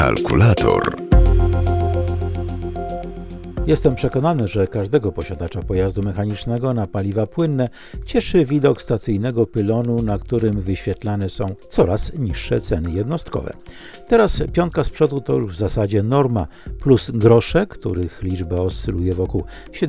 Kalkulator. Jestem przekonany, że każdego posiadacza pojazdu mechanicznego na paliwa płynne cieszy widok stacyjnego pylonu, na którym wyświetlane są coraz niższe ceny jednostkowe. Teraz piątka z przodu to już w zasadzie norma, plus grosze, których liczba oscyluje wokół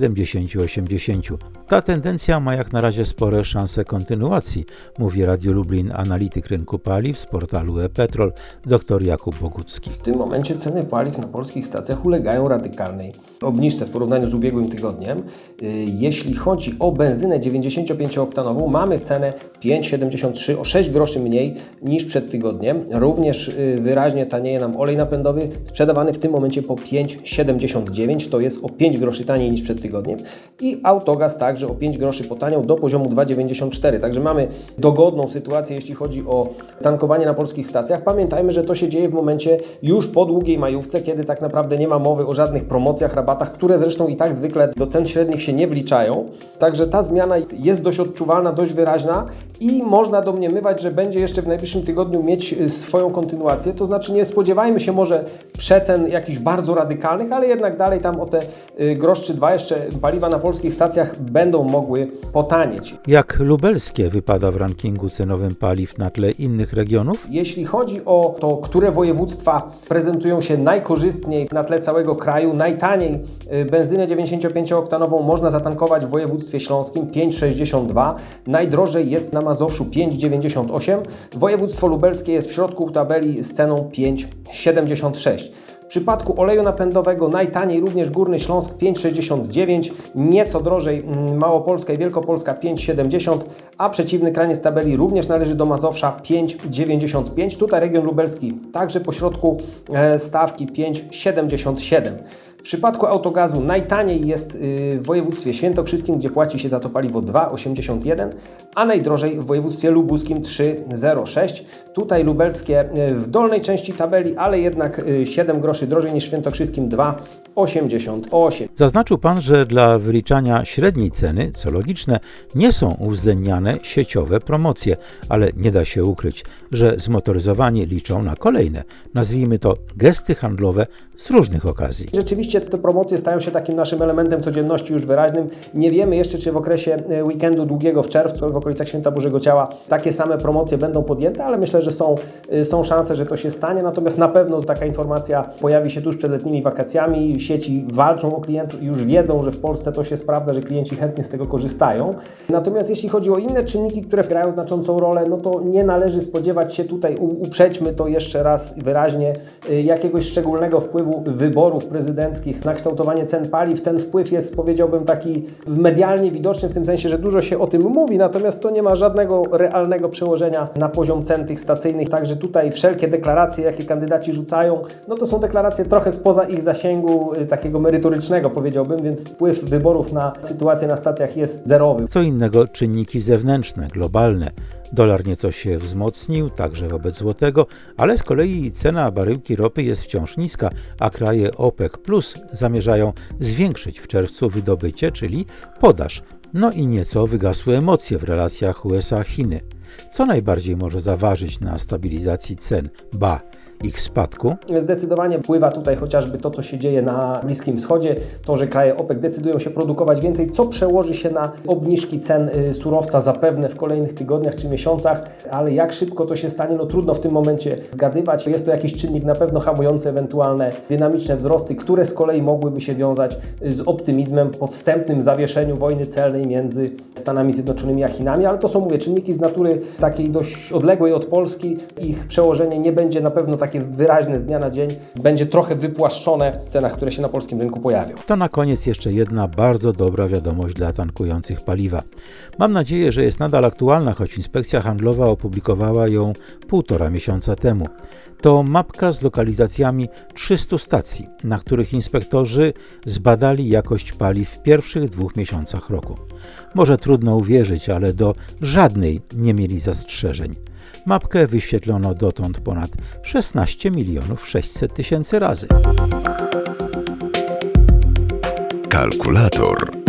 70-80. Ta tendencja ma jak na razie spore szanse kontynuacji, mówi Radio Lublin analityk rynku paliw z portalu e-Petrol dr Jakub Bogucki. W tym momencie ceny paliw na polskich stacjach ulegają radykalnej obniżce w porównaniu z ubiegłym tygodniem. Jeśli chodzi o benzynę 95-oktanową, mamy cenę 5,73, o 6 groszy mniej niż przed tygodniem. Również wyraźnie tanieje nam olej napędowy, sprzedawany w tym momencie po 5,79, to jest o 5 groszy taniej niż przed tygodniem. I autogaz także o 5 groszy potaniał do poziomu 2,94. Także mamy dogodną sytuację, jeśli chodzi o tankowanie na polskich stacjach. Pamiętajmy, że to się dzieje w momencie już po długiej majówce, kiedy tak naprawdę nie ma mowy o żadnych promocjach, rabatach, które zresztą i tak zwykle do cen średnich się nie wliczają. Także ta zmiana jest dość odczuwalna, dość wyraźna i można domniemywać, że będzie jeszcze w najbliższym tygodniu mieć swoją kontynuację. To znaczy nie spodziewajmy się może przecen jakichś bardzo radykalnych, ale jednak dalej tam o te grosz czy dwa jeszcze paliwa na polskich stacjach będą mogły potanieć. Jak lubelskie wypada w rankingu cenowym paliw na tle innych regionów? Jeśli chodzi o to, które województwa prezentują się najkorzystniej na tle całego kraju, najtaniej benzynę 95-oktanową można zatankować w województwie śląskim 5,62, najdrożej jest na Mazowszu 5,98, województwo lubelskie jest w środku tabeli z ceną 5,76. W przypadku oleju napędowego najtaniej również Górny Śląsk 5,69, nieco drożej Małopolska i Wielkopolska 5,70, a przeciwny kraniec tabeli również należy do Mazowsza 5,95. Tutaj region lubelski także pośrodku stawki 5,77. W przypadku autogazu najtaniej jest w województwie świętokrzyskim, gdzie płaci się za to paliwo 2,81, a najdrożej w województwie lubuskim 3,06. Tutaj lubelskie w dolnej części tabeli, ale jednak 7 groszy drożej niż w świętokrzyskim 2,88. Zaznaczył Pan, że dla wyliczania średniej ceny, co logiczne, nie są uwzględniane sieciowe promocje, ale nie da się ukryć, że zmotoryzowani liczą na kolejne, nazwijmy to gesty handlowe z różnych okazji. Rzeczywiście te promocje stają się takim naszym elementem codzienności już wyraźnym. Nie wiemy jeszcze, czy w okresie weekendu długiego w czerwcu, w okolicach Święta Bożego Ciała, takie same promocje będą podjęte, ale myślę, że są szanse, że to się stanie. Natomiast na pewno taka informacja pojawi się tuż przed letnimi wakacjami. Sieci walczą o klientów i już wiedzą, że w Polsce to się sprawdza, że klienci chętnie z tego korzystają. Natomiast jeśli chodzi o inne czynniki, które grają znaczącą rolę, no to nie należy spodziewać się tutaj, uprzedźmy to jeszcze raz wyraźnie, jakiegoś szczególnego wpływu wyborów prezydenckich na kształtowanie cen paliw. Ten wpływ jest, powiedziałbym, taki medialnie widoczny w tym sensie, że dużo się o tym mówi, natomiast to nie ma żadnego realnego przełożenia na poziom cen tych stacyjnych. Także tutaj wszelkie deklaracje, jakie kandydaci rzucają, no to są deklaracje trochę spoza ich zasięgu takiego merytorycznego, powiedziałbym, więc wpływ wyborów na sytuację na stacjach jest zerowy. Co innego czynniki zewnętrzne, globalne. Dolar nieco się wzmocnił, także wobec złotego, ale z kolei cena baryłki ropy jest wciąż niska, a kraje OPEC Plus zamierzają zwiększyć w czerwcu wydobycie, czyli podaż. No i nieco wygasły emocje w relacjach USA-Chiny. Co najbardziej może zaważyć na stabilizacji cen, ich spadku? Zdecydowanie wpływa tutaj chociażby to, co się dzieje na Bliskim Wschodzie, to, że kraje OPEC decydują się produkować więcej, co przełoży się na obniżki cen surowca zapewne w kolejnych tygodniach czy miesiącach, ale jak szybko to się stanie, no trudno w tym momencie zgadywać. Jest to jakiś czynnik na pewno hamujący ewentualne dynamiczne wzrosty, które z kolei mogłyby się wiązać z optymizmem po wstępnym zawieszeniu wojny celnej między Stanami Zjednoczonymi a Chinami, ale to są, mówię, czynniki z natury takiej dość odległej od Polski. Ich przełożenie nie będzie na pewno takie wyraźne z dnia na dzień, będzie trochę wypłaszczone w cenach, które się na polskim rynku pojawią. To na koniec jeszcze jedna bardzo dobra wiadomość dla tankujących paliwa. Mam nadzieję, że jest nadal aktualna, choć Inspekcja Handlowa opublikowała ją 1,5 miesiąca temu. To mapka z lokalizacjami 300 stacji, na których inspektorzy zbadali jakość paliw w pierwszych 2 miesiącach roku. Może trudno uwierzyć, ale do żadnej nie mieli zastrzeżeń. Mapkę wyświetlono dotąd ponad 16 600 000 razy. Kalkulator.